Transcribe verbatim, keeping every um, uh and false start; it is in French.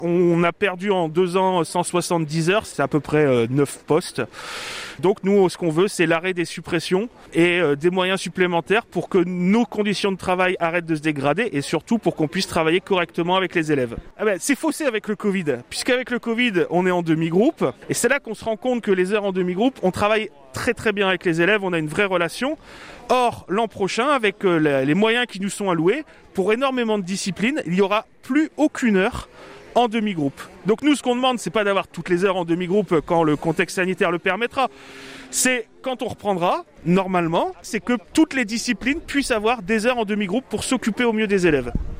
On a perdu en deux ans cent soixante-dix heures, c'est à peu près euh, neuf postes. Donc nous, ce qu'on veut, c'est l'arrêt des suppressions et euh, des moyens supplémentaires pour que nos conditions de travail arrêtent de se dégrader et surtout pour qu'on puisse travailler correctement avec les élèves. Ah ben, c'est faussé avec le Covid, puisqu'avec le Covid, on est en demi-groupe et c'est là qu'on se rend compte que les heures en demi-groupe, on travaille très très bien avec les élèves, on a une vraie relation. Or, l'an prochain, avec euh, les moyens qui nous sont alloués, pour énormément de disciplines, il n'y aura plus aucune heure en demi-groupe. Donc nous, ce qu'on demande, c'est pas d'avoir toutes les heures en demi-groupe quand le contexte sanitaire le permettra. C'est quand on reprendra, normalement, c'est que toutes les disciplines puissent avoir des heures en demi-groupe pour s'occuper au mieux des élèves.